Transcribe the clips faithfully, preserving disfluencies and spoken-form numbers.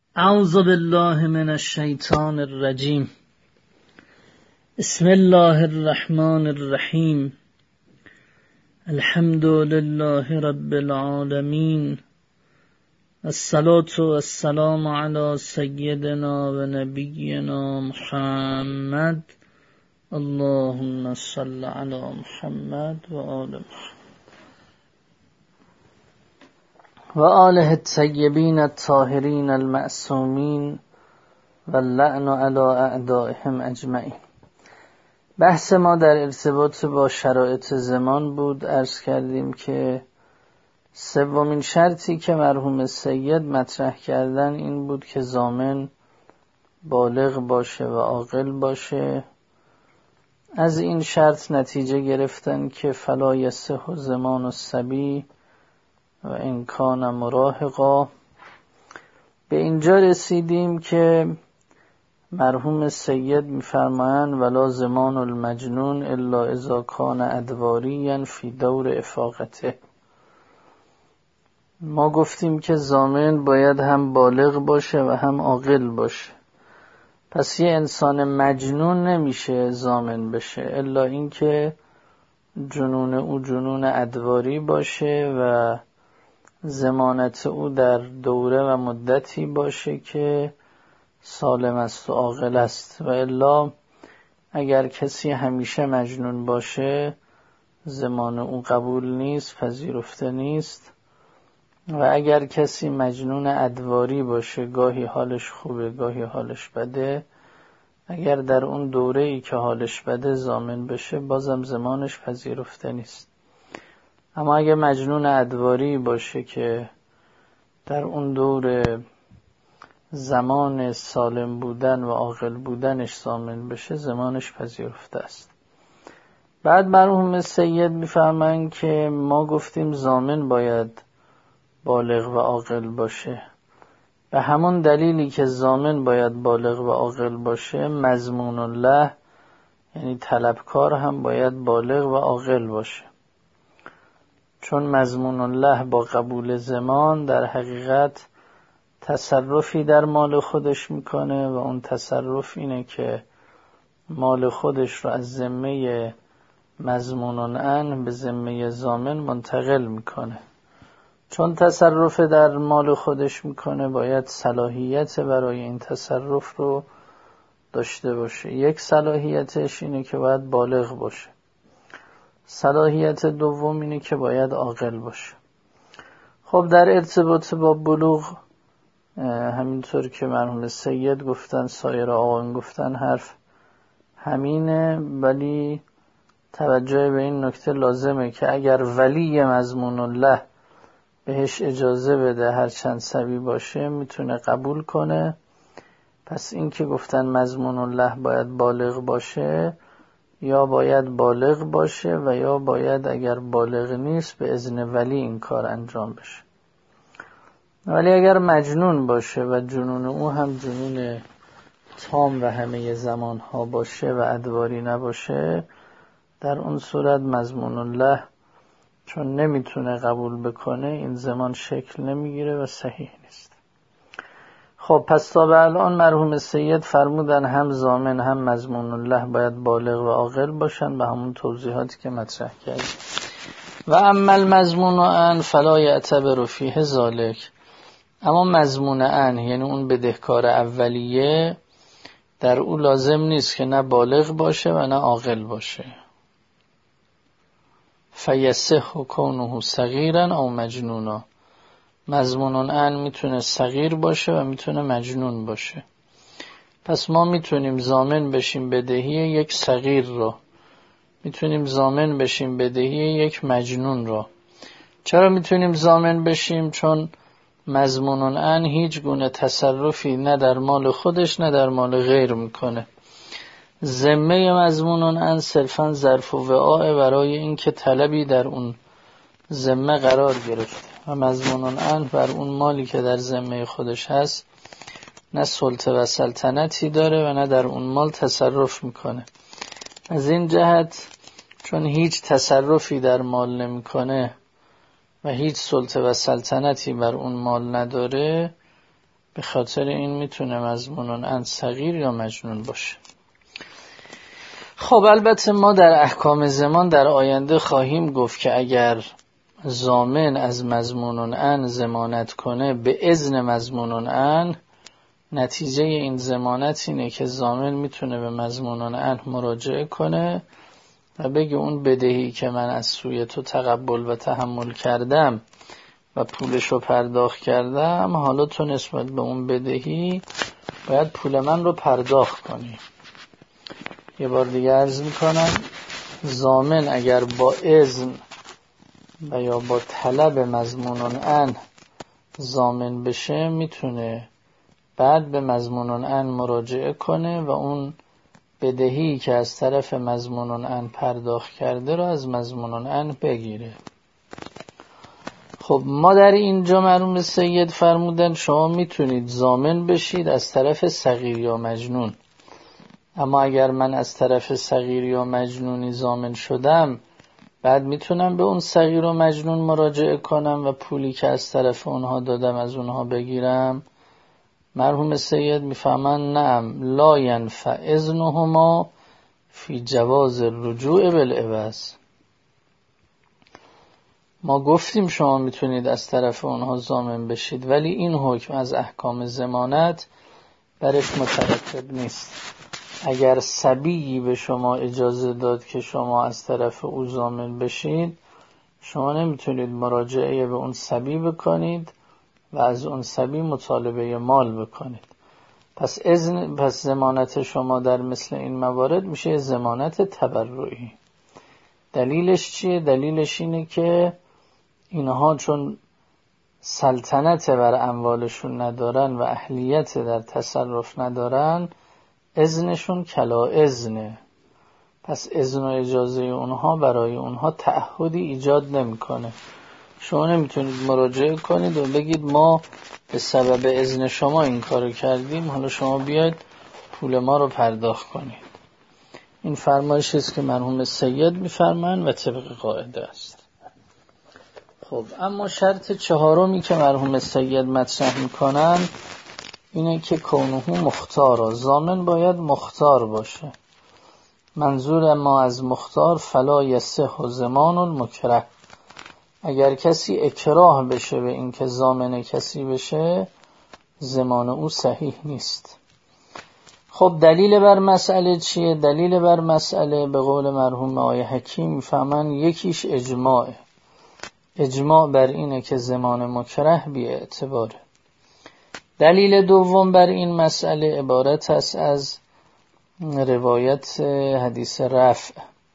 اعوذ بالله من الشیطان الرجیم. بسم الله الرحمن الرحیم. الحمد لله رب العالمین. الصلاة والسلام علی سیدنا و نبینا محمد. اللهم صل علی محمد و آل محمد و آله الطیبین الطاهرین المعصومین و اللعن علی اعدائهم اجمعین. بحث ما در ارتباط با شرایط زمان بود. عرض کردیم که سومین شرطی که مرحوم سید مطرح کردن این بود که ضامن بالغ باشه و عاقل باشه. از این شرط نتیجه گرفتن که فلا یصح زمان الصبی و ان کان مراهقا. به اینجا رسیدیم که مرحوم سید می‌فرمایند ولا زمان المجنون الا اذا کان ادواریاً فی دور افاقته. ما گفتیم که ضامن باید هم بالغ باشه و هم عاقل باشه. پس یه انسان مجنون نمیشه ضامن بشه الا اینکه جنون او جنون ادواری باشه و ضمانت او در دوره و مدتی باشه که سالم است و عاقل است. و الا اگر کسی همیشه مجنون باشه ضمان او قبول نیست، پذیرفته نیست. و اگر کسی مجنون ادواری باشه، گاهی حالش خوبه گاهی حالش بده، اگر در اون دوره ای که حالش بده ضامن بشه بازم ضمانش پذیرفته نیست. اما اگه مجنون ادواری باشه که در اون دور زمان سالم بودن و عاقل بودنش ضامن بشه زمانش پذیرفته است. بعد مرحوم سید میفهمن که ما گفتیم ضامن باید بالغ و عاقل باشه. به همون دلیلی که ضامن باید بالغ و عاقل باشه، مضمون الله یعنی طلبکار هم باید بالغ و عاقل باشه. چون مضمون الله با قبول ضمان در حقیقت تصرفی در مال خودش میکنه و اون تصرف اینه که مال خودش رو از ذمه مضمون الان به ذمه ضامن منتقل میکنه. چون تصرف در مال خودش میکنه باید صلاحیت برای این تصرف رو داشته باشه. یک صلاحیتش اینه که باید بالغ باشه. صلاحیت دوم اینه که باید عاقل باشه. خب در ارتباط با بلوغ همینطور که مرحوم سید گفتن، سایر آقایان گفتن، حرف همینه. ولی توجه به این نکته لازمه که اگر ولی مضمون الله بهش اجازه بده هر چند صبی باشه میتونه قبول کنه. پس این که گفتن مضمون الله باید بالغ باشه، یا باید بالغ باشه و یا باید اگر بالغ نیست به اذن ولی این کار انجام بشه. ولی اگر مجنون باشه و جنون او هم جنون تام و همه زمان ها باشه و ادواری نباشه، در اون صورت مضمون الله چون نمیتونه قبول بکنه این زمان شکل نمیگیره و صحیح نیست. خب پس تا به الان مرحوم سید فرمودن هم ضامن هم مضمون الله باید بالغ و عاقل باشن به همون توضیحاتی که مطرح کردیم. و اما المضمون ان فلا یعتبر فیه ذلک. اما مضمون ان یعنی اون بدهکار اولیه، در او لازم نیست که نه بالغ باشه و نه عاقل باشه. فیصح کونه صغیرا او مجنونا. مضمون ان میتونه صغیر باشه و میتونه مجنون باشه. پس ما میتونیم ضامن بشیم بدهی یک صغیر رو، میتونیم ضامن بشیم بدهی یک مجنون رو. چرا میتونیم ضامن بشیم؟ چون مضمون ان هیچ گونه تصرفی نه در مال خودش نه در مال غیر میکنه. ذمه مضمون ان صرفا ظرف و وعاء برای اینکه طلبی در اون ذمه قرار گرفته و مضمون ان بر اون مالی که در ذمه خودش هست نه سلطه و سلطنتی داره و نه در اون مال تصرف میکنه. از این جهت چون هیچ تصرفی در مال نمیکنه و هیچ سلطه و سلطنتی بر اون مال نداره، به خاطر این میتونه مضمون ان صغیر یا مجنون باشه. خب البته ما در احکام زمان در آینده خواهیم گفت که اگر ضامن از مضمون ان ضمانت کنه به اذن مضمون ان، نتیجه این ضمانت اینه که ضامن میتونه به مضمون ان مراجعه کنه و بگه اون بدهی که من از سوی تو تقبل و تحمل کردم و پولشو پرداخت کردم، حالا تو نسبت به اون بدهی باید پول من رو پرداخت کنی. یه بار دیگه عرض میکنم، ضامن اگر با اذن و یا با طلب مضمون ان ضامن بشه، میتونه بعد به مضمون ان مراجعه کنه و اون بدهی که از طرف مضمون ان پرداخت کرده رو از مضمون ان بگیره. خب ما در اینجا مرحوم سید فرمودن شما میتونید ضامن بشید از طرف صغیر یا مجنون، اما اگر من از طرف صغیر یا مجنونی ضامن شدم، بعد میتونم به اون صغیر و مجنون مراجعه کنم و پولی که از طرف اونها دادم از اونها بگیرم؟ مرحوم سید میفهمن نعم، لا ینفع اذنهما فی جواز الرجوع بالعوض. ما گفتیم شما میتونید از طرف اونها ضامن بشید، ولی این حکم از احکام ضمانت برش مترتب نیست. اگر صبیی به شما اجازه داد که شما از طرف او ضامن بشید، شما نمیتونید مراجعه به اون صبی بکنید و از اون صبی مطالبه مال بکنید. پس اذن پس ضمانت شما در مثل این موارد میشه ضمانت تبرعی. دلیلش چیه؟ دلیلش اینه که اینها چون سلطنت بر اموالشون ندارن و اهلیت در تصرف ندارن، اذنشون کلا اذنه. پس اذن و اجازه اونها برای اونها تعهدی ایجاد نمیکنه. شما نمیتونید مراجعه کنید و بگید ما به سبب اذن شما این کارو کردیم، حالا شما بیاید پول ما رو پرداخت کنید. این فرمایشی است که مرحوم سید میفرمان و طبق قاعده است. خب اما شرط چهارمی که مرحوم سید مطرح میکنن اینه که کونه مختار، ضامن باید مختار باشه. منظور ما از مختار فلا یصح ضمان المکره، اگر کسی اکراه بشه به این که ضامن کسی بشه، ضمان او صحیح نیست. خب دلیل بر مسئله چیه؟ دلیل بر مسئله به قول مرحوم آقای حکیم میفهمن یکیش اجماعه. اجماع بر اینه که ضمان مکره بی اعتباره. دلیل دوم بر این مسئله عبارت است از روایت حدیث رفع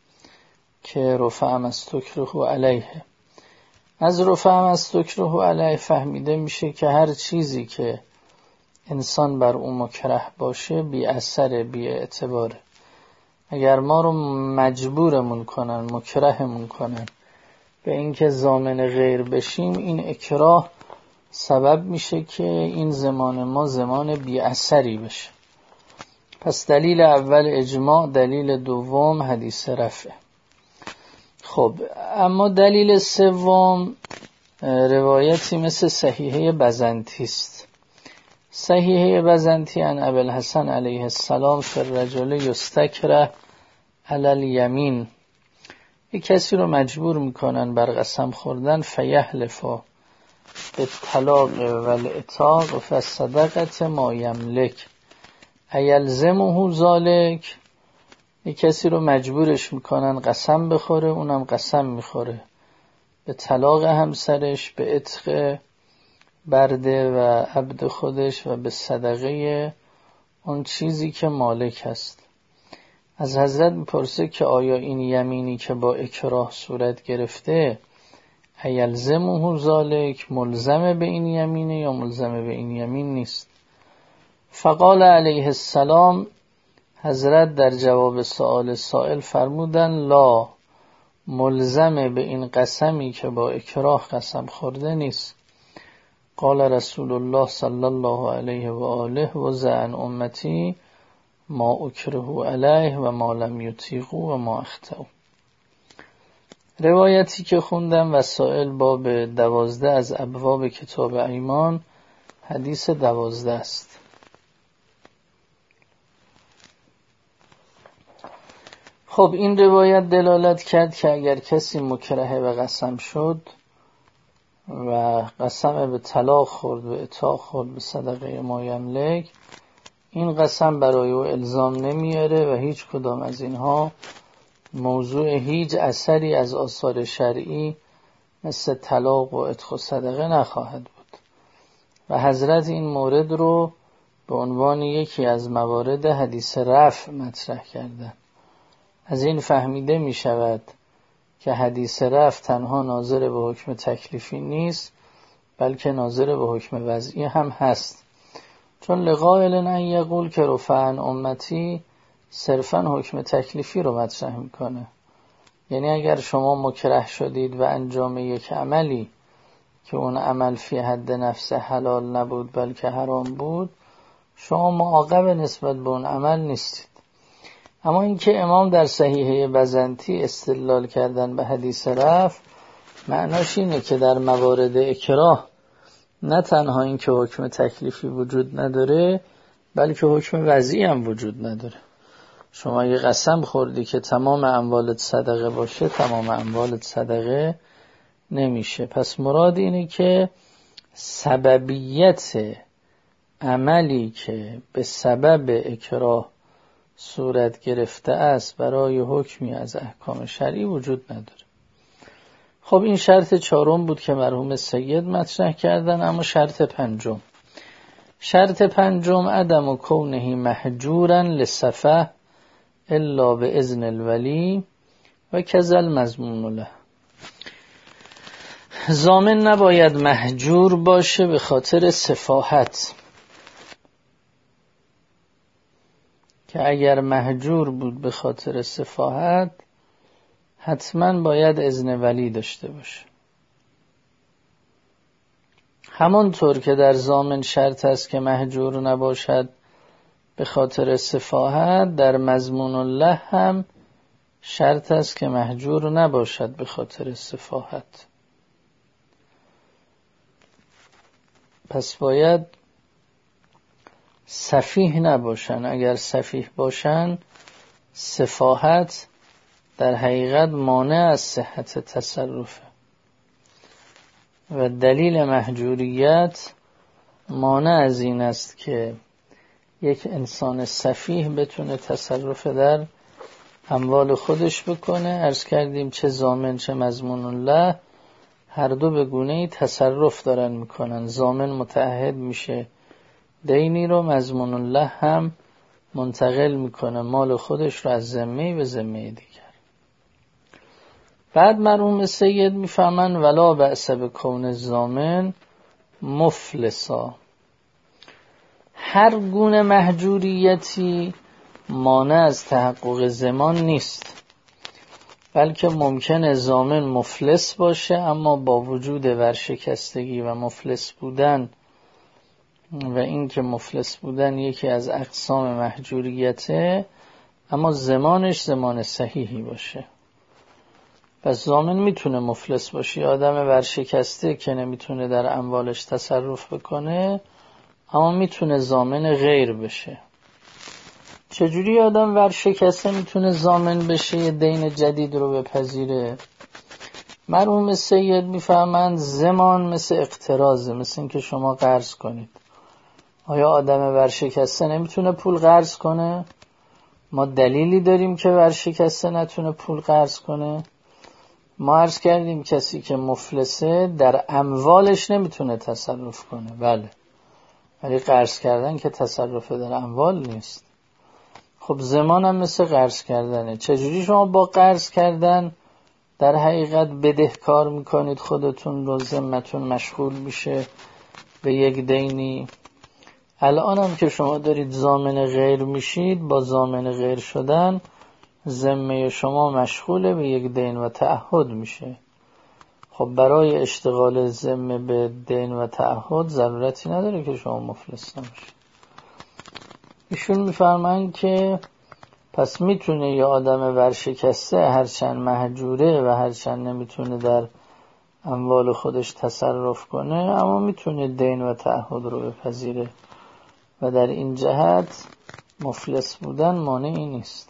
که رفع مستکره علیه. از رفع مستکره علیه فهمیده میشه که هر چیزی که انسان بر اون مکره باشه بی اثر، بی اعتباره. اگر ما رو مجبورمون کنن، مکرهمون کنن به اینکه ضامن غیر بشیم، این اکراه سبب میشه که این ضمان ما ضمان بی اثری بشه. پس دلیل اول اجماع، دلیل دوم حدیث رفع. خب اما دلیل سوم روایتی مثل صحیحه بزنتی است. صحیحه بزنتی عن ابوالحسن علیه السلام فی الرجل یستکره علی الیمین، یک کسی رو مجبور میکنن بر قسم خوردن، فیحلفا به طلاق و العتاق و فصدقت ما یملک ایلزمه ذالک. یک کسی رو مجبورش میکنن قسم بخوره، اونم قسم میخوره به طلاق همسرش، به عتق برده و عبد خودش و به صدقه اون چیزی که مالک هست. از حضرت میپرسه که آیا این یمینی که با اکراه صورت گرفته ایلزمه ذالک، ملزمه به این یمینه یا ملزمه به این یمین نیست؟ فقال علیه السلام، حضرت در جواب سؤال سائل فرمودن لا، ملزمه به این قسمی که با اکراه قسم خورده نیست. قال رسول الله صلی الله علیه و آله و زعن امتی ما اکره علیه و ما لم یطیقوا و ما اخطئوا. روایتی که خوندم وسائل باب دوازده از ابواب کتاب ایمان حدیث دوازده است. خب این روایت دلالت کرد که اگر کسی مکره به قسم شد و قسم به طلاق خورد و عتاق خورد به صدقه ما یملک، این قسم برای او الزام نمیاره و هیچ کدام از اینها موضوع هیچ اثری از آثار شرعی مثل طلاق و عتق و صدقه نخواهد بود. و حضرت این مورد رو به عنوان یکی از موارد حدیث رفع مطرح کردن. از این فهمیده می شود که حدیث رفع تنها ناظر به حکم تکلیفی نیست، بلکه ناظر به حکم وضعی هم هست. چون لقائل ان یقول که رفع عن امتی صرفا حکم تکلیفی رو مطرح میکنه. یعنی اگر شما مکره شدید و انجام یک عملی که اون عمل فی حد نفس حلال نبود بلکه حرام بود، شما معاقب نسبت به اون عمل نیستید. اما اینکه امام در صحیحه بزنطی استدلال کردن به حدیث رفع، معناش اینه که در موارد اکراه نه تنها این که حکم تکلیفی وجود نداره، بلکه حکم وضعی هم وجود نداره. شما یه قسم خوردی که تمام اموالت صدقه باشه، تمام اموالت صدقه نمیشه. پس مراد اینه که سببیت عملی که به سبب اکراه صورت گرفته است برای حکمی از احکام شرعی وجود نداره. خب این شرط چهارم بود که مرحوم سید مطرح کردن. اما شرط پنجم شرط پنجم عدم و کونه محجورا للسفه الا به اذن الولی و کذل مضمون له. ضامن نباید محجور باشه به خاطر سفاهت، که اگر محجور بود به خاطر سفاهت حتما باید اذن ولی داشته باشه. همانطور که در ضامن شرط است که محجور نباشد به خاطر سفاهت، در مضمون الله هم شرط است که محجور نباشد به خاطر سفاهت. پس باید سفیه نباشن. اگر سفیه باشن، سفاهت در حقیقت مانع از صحت تصرفه و دلیل محجوریت مانع از این است که یک انسان سفیه بتونه تصرف در اموال خودش بکنه. عرض کردیم چه ضامن چه مضمون الله هر دو به گونه‌ای تصرف دارن میکنن. ضامن متعهد میشه دینی رو، مضمون الله هم منتقل میکنه مال خودش رو از ذمه به ذمه دیگر. بعد مرحوم سید میفهمن ولا بأس بکون ضامن مفلسا. هر گونه محجوریتی مانع از تحقق ضمان نیست، بلکه ممکنه ضامن مفلس باشه، اما با وجود ورشکستگی و مفلس بودن و این که مفلس بودن یکی از اقسام محجوریته، اما ضمانش ضمان صحیحی باشه. پس ضامن میتونه مفلس باشه، آدم ورشکسته که نمیتونه در اموالش تصرف بکنه، اما میتونه ضامن غیر بشه. چجوری آدم ورشکسته میتونه ضامن بشه یه دین جدید رو بپذیره؟ مرحوم سید میفهمند ضمان مثل اقتراضه، مثل این که شما قرض کنید. آیا آدم ورشکسته نمیتونه پول قرض کنه؟ ما دلیلی داریم که ورشکسته نتونه پول قرض کنه؟ ما عرض کردیم کسی که مفلسه در اموالش نمیتونه تصرف کنه، بله، ولی قرض کردن که تصرف در اموال نیست. خب ضمان هم مثل قرض کردنه. چجوری شما با قرض کردن در حقیقت بدهکار میکنید خودتون رو، ذمتون مشغول میشه به یک دینی؟ الان هم که شما دارید ضامن غیر میشید، با ضامن غیر شدن ذمه شما مشغول به یک دین و تعهد میشه. خب برای اشتغال ذمه به دین و تعهد ضرورتی نداره که شما مفلس نباشید. ایشون میفرمایند که پس میتونه یه آدم ورشکسته هرچند محجوره و هرچند نمیتونه در اموال خودش تصرف کنه، اما میتونه دین و تعهد رو بپذیره و در این جهت مفلس بودن مانعی نیست.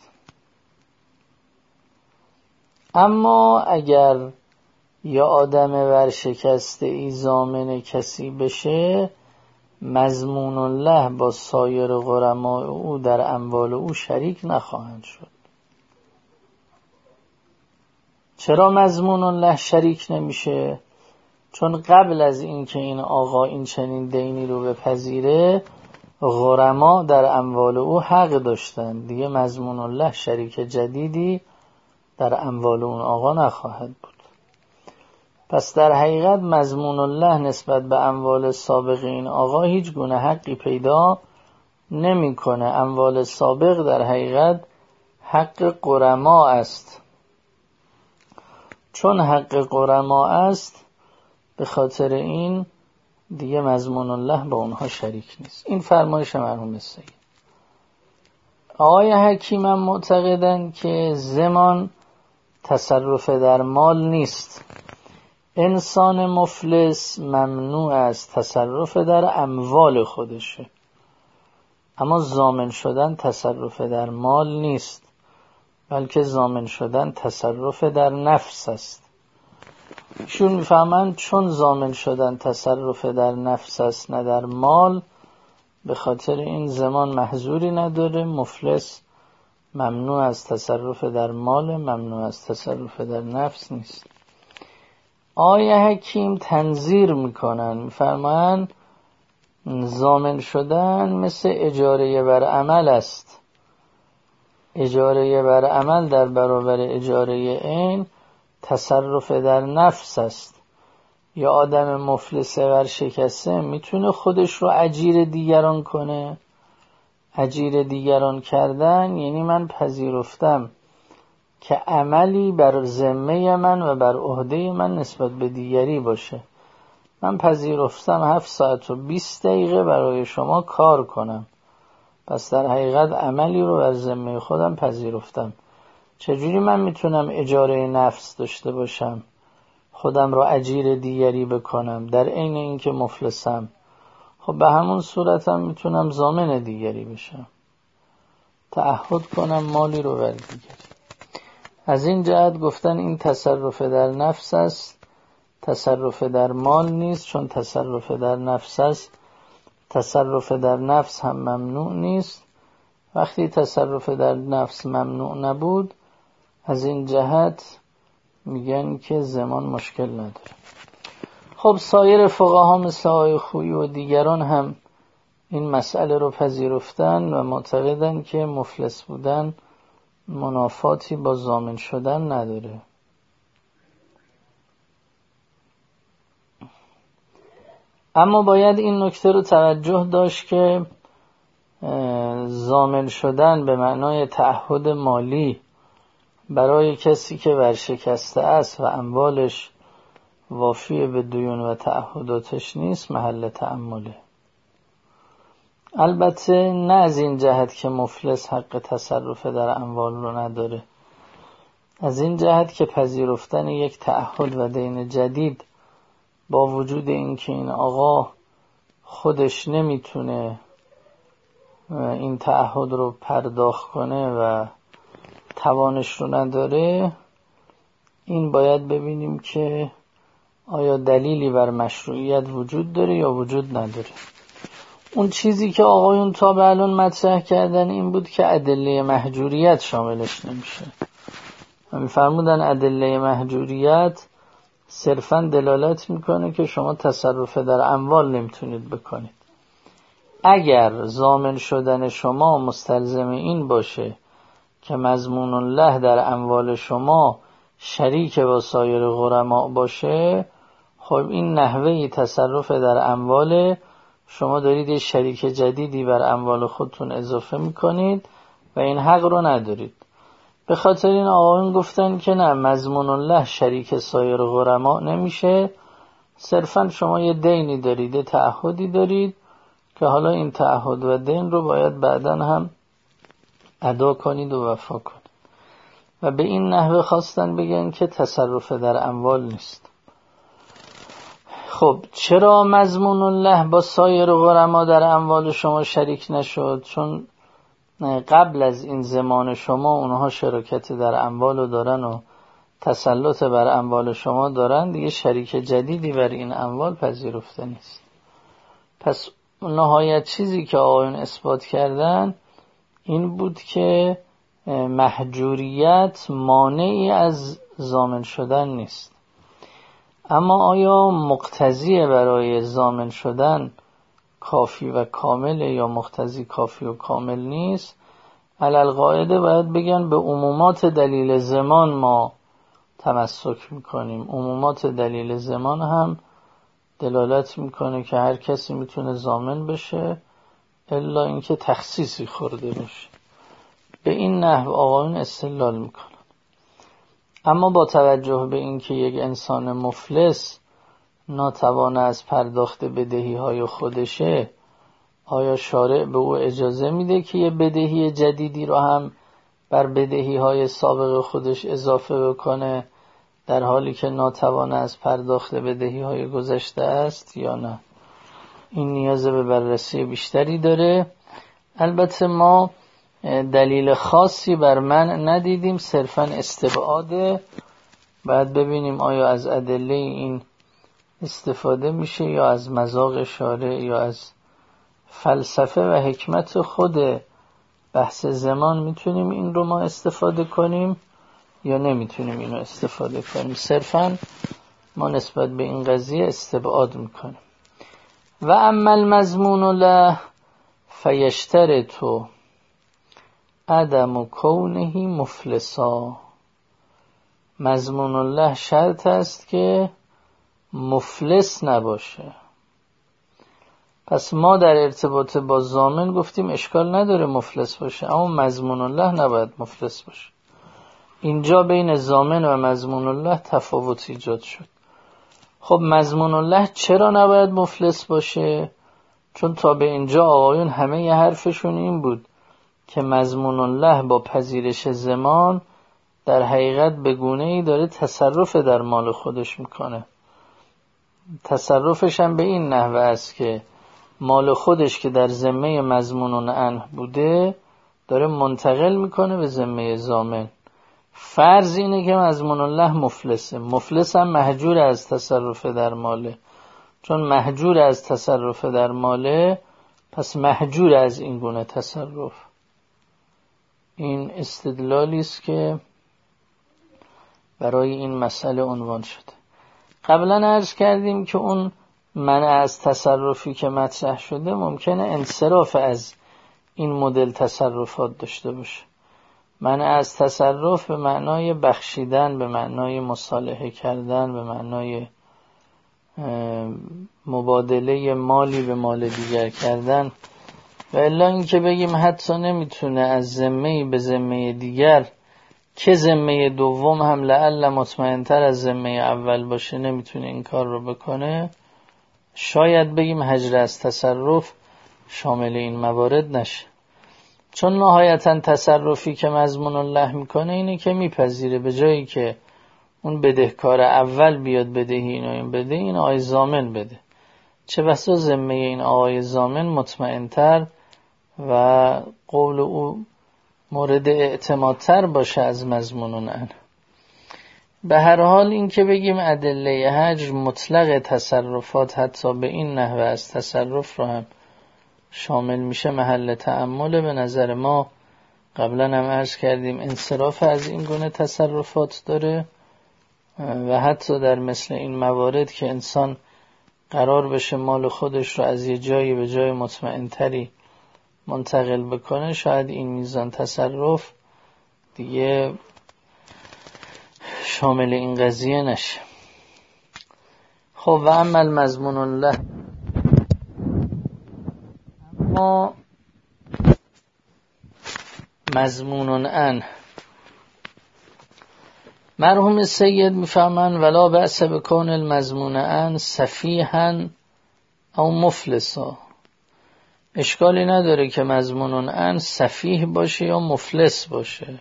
اما اگر یا آدم ورشکسته ای ضامن کسی بشه، مضمون الله با سایر غرمای او در اموال او شریک نخواهند شد. چرا مضمون الله شریک نمیشه؟ چون قبل از اینکه این آقا این چنین دینی رو بپذیره، غرما در اموال او حق داشتن. دیگه مضمون الله شریک جدیدی در اموال اون آقا نخواهد بود. پس در حقیقت مضمون الله نسبت به اموال سابق این آقا هیچ گونه حقی پیدا نمیکنه. اموال سابق در حقیقت حق غرما است. چون حق غرما است، به خاطر این دیگه مضمون الله با اونها شریک نیست. این فرمایش مرحوم سید. آقای حکیم هم معتقدن که زمان تصرف در مال نیست. انسان مفلس ممنوع است تصرف در اموال خودشه، اما ضامن شدن تصرف در مال نیست، بلکه ضامن شدن تصرف در نفس است. ایشون میفهمند چون ضامن شدن تصرف در نفس است نه در مال، به خاطر این زمان محظوری نداره. مفلس ممنوع از تصرف در مال، ممنوع از تصرف در نفس نیست. آیه حکیم تنظیر میکنن، میفرمایند ضامن شدن مثل اجاره بر عمل است. اجاره بر عمل در برابر اجاره عین تصرف در نفس است. یا آدم مفلس ورشکسته میتونه خودش رو اجیر دیگران کنه. اجیر دیگران کردن یعنی من پذیرفتم که عملی بر ذمه من و بر عهده من نسبت به دیگری باشه. من پذیرفتم هفت ساعت و بیست دقیقه برای شما کار کنم، پس در حقیقت عملی رو بر ذمه خودم پذیرفتم. چجوری من میتونم اجاره نفس داشته باشم، خودم رو اجیر دیگری بکنم در عین اینکه مفلسم؟ خب به همون صورت هم میتونم ضامن دیگری بشم، تعهد کنم مالی رو بر دیگری. از این جهت گفتن این تصرف در نفس است، تصرف در مال نیست. چون تصرف در نفس است، تصرف در نفس هم ممنوع نیست. وقتی تصرف در نفس ممنوع نبود، از این جهت میگن که زمان مشکل نداره. خب سایر فقها مثل آقای خویی و دیگران هم این مسئله رو پذیرفتن و معتقدن که مفلس بودن منافاتی با ضامن شدن نداره. اما باید این نکته رو توجه داشت که ضامن شدن به معنای تعهد مالی برای کسی که ورشکسته است و اموالش وافی به دیون و تعهداتش نیست محل تأمله. البته نه از این جهت که مفلس حق تصرف در اموال رو نداره، از این جهت که پذیرفتن یک تعهد و دین جدید با وجود اینکه این آقا خودش نمیتونه این تعهد رو پرداخت کنه و توانش رو نداره، این باید ببینیم که آیا دلیلی بر مشروعیت وجود داره یا وجود نداره. اون چیزی که آقایون تا به الان مطرح کردن این بود که ادله مهجوریت شاملش نمیشه. همین فرمودن ادله مهجوریت صرفاً دلالت میکنه که شما تصرف در اموال نمیتونید بکنید. اگر ضامن شدن شما مستلزم این باشه که مضمون الله در اموال شما شریک با سایر غرما باشه، خب این نحوه تصرف در اموال شما دارید یه شریک جدیدی بر اموال خودتون اضافه میکنید و این حق رو ندارید. به خاطر این آقایون گفتن که نه، مضمون الله شریک سایر غرما نمیشه. صرفا شما یه دینی دارید، یه تعهدی دارید که حالا این تعهد و دین رو باید بعداً هم ادا کنید و وفا کنید. و به این نحوه خواستن بگن که تصرف در اموال نیست. خب چرا مضمون الله با سایر غرما در اموال شما شریک نشد؟ چون قبل از این زمان شما اونها شراکت در اموال دارن و تسلط بر اموال شما دارن، دیگه شریک جدیدی بر این اموال پذیرفته نیست. پس نهایت چیزی که آقایون اثبات کردن این بود که محجوریت مانعی از ضامن شدن نیست. اما آیا مقتضی برای ضامن شدن کافی و کامل یا مقتضی کافی و کامل نیست؟ علالقاعده باید بگن به عمومات دلیل زمان ما تمسک میکنیم. عمومات دلیل زمان هم دلالت میکنه که هر کسی میتونه ضامن بشه الا اینکه تخصیصی خورده باشه. به این نحو آقایون استدلال میکنن. اما با توجه به اینکه یک انسان مفلس ناتوان از پرداخت بدهی های خودشه، آیا شارع به او اجازه میده که یه بدهی جدیدی رو هم بر بدهی های سابق خودش اضافه بکنه در حالی که ناتوان از پرداخت بدهی های گذشته است یا نه؟ این نیاز به بررسی بیشتری داره. البته ما دلیل خاصی بر من ندیدیم، صرفاً استبعاده. بعد ببینیم آیا از ادله این استفاده میشه یا از مذاق شارع یا از فلسفه و حکمت خود بحث زمان میتونیم این رو ما استفاده کنیم یا نمیتونیم اینو استفاده کنیم. صرفاً ما نسبت به این قضیه استبعاد میکنیم. و اما المضمون له فیشترط عدم کونه مفلسا. مضمون الله شرط است که مفلس نباشه. پس ما در ارتباط با ضامن گفتیم اشکال نداره مفلس باشه، اما مضمون الله نباید مفلس باشه. اینجا بین ضامن و مضمون الله تفاوت ایجاد شد. خب مضمون الله چرا نباید مفلس باشه؟ چون تا به اینجا آقایون همه ی حرفشون این بود که مضمون الله با پذیرش زمان در حقیقت به گونه‌ای داره تصرف در مال خودش میکنه. تصرفش هم به این نحوه است که مال خودش که در ذمه مضمون عنه بوده داره منتقل میکنه به ذمه ضامن. فرض اینه که مضمون الله مفلسه. مفلس هم محجور از تصرف در ماله. چون محجور از تصرف در ماله پس محجور از این گونه تصرف. این استدلالی است که برای این مسئله عنوان شده. قبلا عرض کردیم که اون منع از تصرفی که مطرح شده ممکنه انصراف از این مدل تصرفات داشته باشه. منع از تصرف به معنای بخشیدن، به معنای مصالحه کردن، به معنای مبادله مالی به مال دیگر کردن. و الا این که بگیم حتی نمیتونه از ذمه‌ای به ذمه دیگر که ذمه دوم هم لعل مطمئن‌تر از ذمه اول باشه نمیتونه این کار رو بکنه، شاید بگیم حجر از تصرف شامل این موارد نشه. چون نهایتاً تصرفی که مضمون الله میکنه اینه که میپذیره به جایی که اون بدهکار اول بیاد بدهی اینو این بده، این آقای ضامن بده. چه بسا ذمه این آقای ضامن مطمئن‌تر و قول او مورد اعتمادتر باشه از مضمون عنه. به هر حال این که بگیم ادله حجر مطلق تصرفات حتی به این نحوه از تصرف رو هم شامل میشه محل تأمل. به نظر ما قبلا هم عرض کردیم انصراف از این گونه تصرفات داره و حتی در مثل این موارد که انسان قرار بشه مال خودش رو از یه جایی به جای مطمئن‌تری منتقل بکنه، شاید این میزان تصرف دیگه شامل این قضیه نشه. خب و اما المضمون الله، اما مضمون عنه، مرحوم سید میفهمن ولا بأس بکون المضمون عنه سفیحا او مفلسا. اشکالی نداره که مضمون عنه سفیح باشه یا مفلس باشه.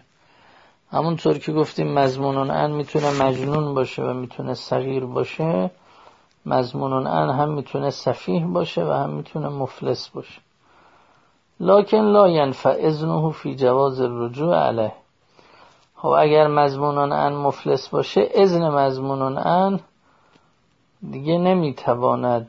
همونطور که گفتیم مضمون عنه میتونه مجنون باشه و میتونه صغیر باشه، مضمون ان هم میتونه سفیه باشه و هم میتونه مفلس باشه. لکن لا ینفع اذنه فی جواز الرجوع علیه. خب اگر مضمون ان مفلس باشه، اذن مضمون ان دیگه نمیتواند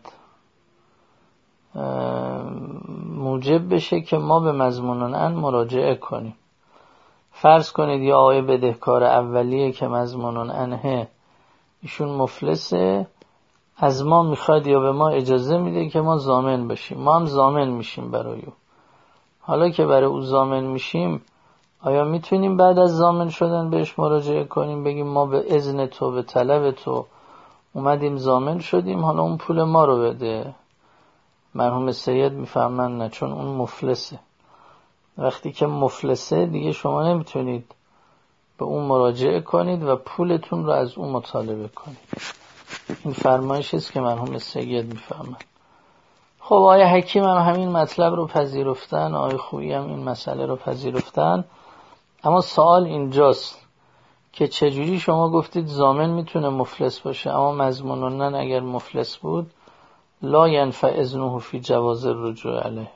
موجب بشه که ما به مضمون ان مراجعه کنیم. فرض کنید یه آقای بدهکار اولیه که مضمون انه ایشون مفلسه، از ما میخواد یا به ما اجازه میده که ما ضامن بشیم. ما هم ضامن میشیم برای او. حالا که برای او ضامن میشیم، آیا میتونیم بعد از ضامن شدن بهش مراجعه کنیم، بگیم ما به اذن تو، به طلب تو اومدیم ضامن شدیم، حالا اون پول ما رو بده؟ مرحوم سید میفهمن نه، چون اون مفلسه. وقتی که مفلسه دیگه شما نمیتونید به اون مراجعه کنید و پولتون رو از اون مطالبه کنید. این فرمایشی است که مرحوم سید میفهمن. خب آقای حکیم هم همین مطلب رو پذیرفتن، آقای خویی هم این مسئله رو پذیرفتن. اما سوال اینجاست که چجوری شما گفتید ضامن میتونه مفلس باشه، اما مضمونن اگر مفلس بود لا ینفع اذنه فی جواز الرجوع علیه.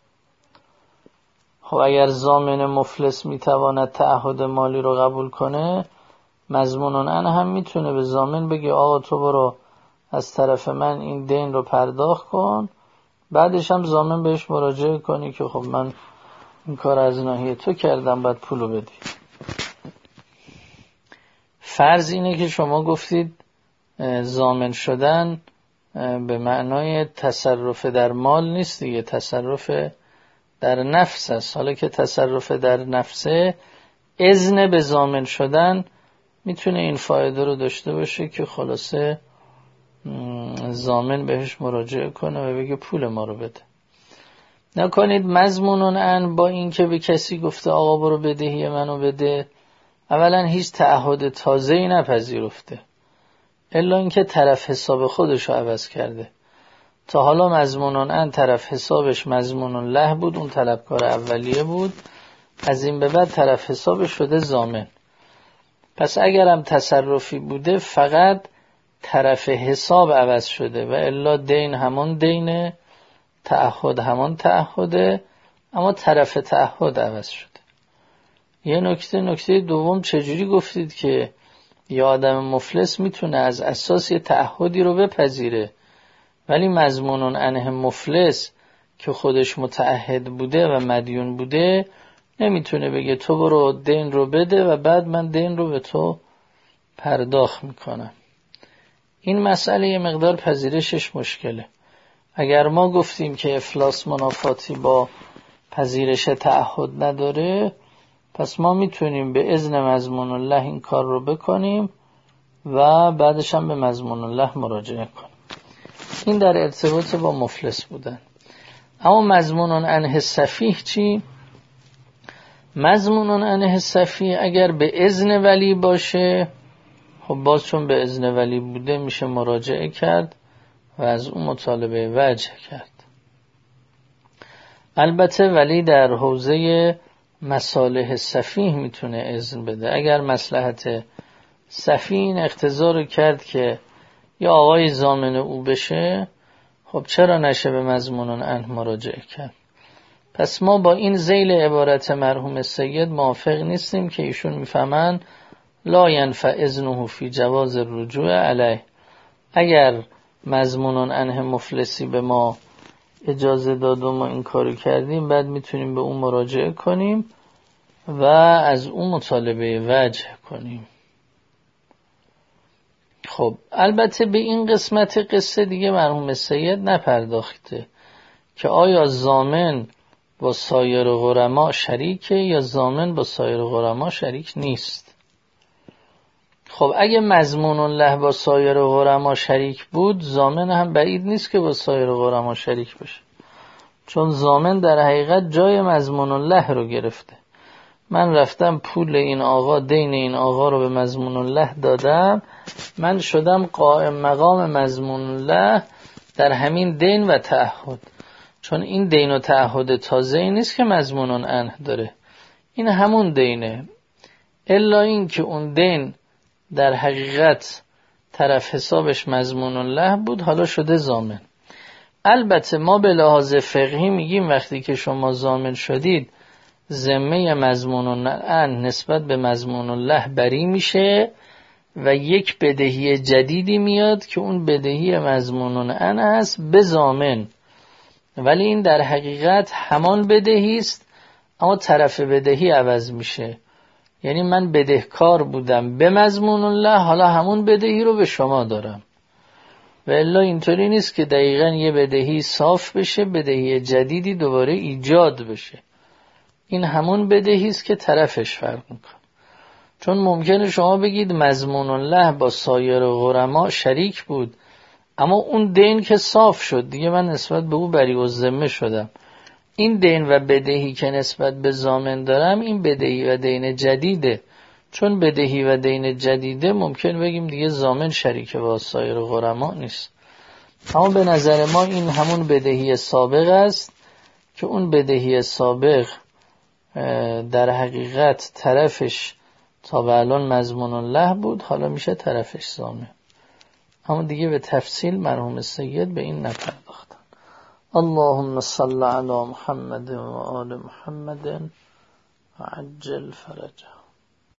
خب اگر ضامن مفلس میتواند تعهد مالی رو قبول کنه، مضمونن ان هم میتونه به ضامن بگه آقا تو برو از طرف من این دین رو پرداخت کن، بعدش هم ضامن بهش مراجعه کنی که خب من این کار از ناحیه تو کردم، بعد پولو بدی. فرض اینه که شما گفتید ضامن شدن به معنای تصرف در مال نیست دیگه، تصرف در نفس است. حالا که تصرف در نفسه، اذن به ضامن شدن میتونه این فایده رو داشته باشه که خلاصه ضامن بهش مراجعه کنه و بگه پول ما رو بده. نکنید مضمونن ان با این که به کسی گفته آقا برو بدهی منو بده، اولا هیچ تعهد تازه‌ای نپذیرفته، الا اینکه طرف حساب خودش رو عوض کرده. تا حالا مضمونن ان طرف حسابش مضمون له بود، اون طلبکار اولیه بود، از این به بعد طرف حسابش شده ضامن. پس اگرم تصرفی بوده فقط طرف حساب عوض شده و الا دین همون دینه، تعهد همون تعهده، اما طرف تعهد عوض شده. یه نکته نکته دوم، چجوری گفتید که یه آدم مفلس میتونه از اساس یه تعهدی رو بپذیره، ولی مضمونن انه مفلس که خودش متعهد بوده و مدیون بوده نمیتونه بگه تو برو دین رو بده و بعد من دین رو به تو پرداخت میکنم. این مسئله یه مقدار پذیرشش مشکله. اگر ما گفتیم که افلاس منافاتی با پذیرش تعهد نداره، پس ما میتونیم به اذن مضمون الله این کار رو بکنیم و بعدش هم به مضمون الله مراجعه کنیم. این در ارتباط با مفلس بودن. اما مضمونن انه سفیه چی؟ مضمونن انه سفیه اگر به اذن ولی باشه، خب باز چون به اذن ولی بوده میشه مراجعه کرد و از اون مطالبه وجه کرد. البته ولی در حوزه مصالح سفیه میتونه اذن بده. اگر مصلحت سفیه این اقتضا رو کرد که یا آقای ضامن او بشه، خب چرا نشه به مضمونن انه مراجعه کرد؟ پس ما با این ذیل عبارت مرحوم سید موافق نیستیم که ایشون میفهمن لا ینفع اذنه فی جواز الرجوع علیه. اگر مضمونن انه مفلسی به ما اجازه داد و ما این کارو کردیم، بعد میتونیم به اون مراجعه کنیم و از اون مطالبه وجه کنیم. خب البته به این قسمت قصه دیگه مرحوم سید نپرداخته که آیا ضامن با سایر غرما شریکه یا ضامن با سایر غرما شریک نیست. خب اگه مضمون الله با سایر غرما شریک بود، ضامن هم بعید نیست که با سایر غرما شریک بشه، چون ضامن در حقیقت جای مضمون الله رو گرفته. من رفتم پول این آقا، دین این آقا رو به مضمون الله دادم، من شدم قائم مقام مضمون الله در همین دین و تعهد، چون این دین و تعهد تازه‌ای نیست که مضمون انه داره، این همون دینه، الا این که اون دین در حقیقت طرف حسابش مضمون الله بود، حالا شده ضامن. البته ما به لحاظ فقهی میگیم وقتی که شما ضامن شدید ذمه مضمون الله نسبت به مضمون الله بری میشه و یک بدهی جدیدی میاد که اون بدهی مضمون الله هست به ضامن، ولی این در حقیقت همان بدهی است اما طرف بدهی عوض میشه. یعنی من بدهکار بودم به مضمون الله، حالا همون بدهی رو به شما دارم. و الا اینطوری نیست که دقیقاً یه بدهی صاف بشه، بدهی جدیدی دوباره ایجاد بشه. این همون بدهی است که طرفش فرق میکنه. چون ممکنه شما بگید مضمون الله با سایر غرما شریک بود، اما اون دین که صاف شد دیگه من نسبت به او بری الذمه شدم. این دین و بدهی که نسبت به ضامن دارم این بدهی و دین جدیده. چون بدهی و دین جدیده ممکن بگیم دیگه ضامن شریک با سایر غرما نیست. اما به نظر ما این همون بدهی سابق است که اون بدهی سابق در حقیقت طرفش تا به الان مضمون الله بود، حالا میشه طرفش ضامن. اما دیگه به تفصیل مرحوم سید به این نپرداختن. اللهم صل علی محمد و آل محمد و عجل فرجه.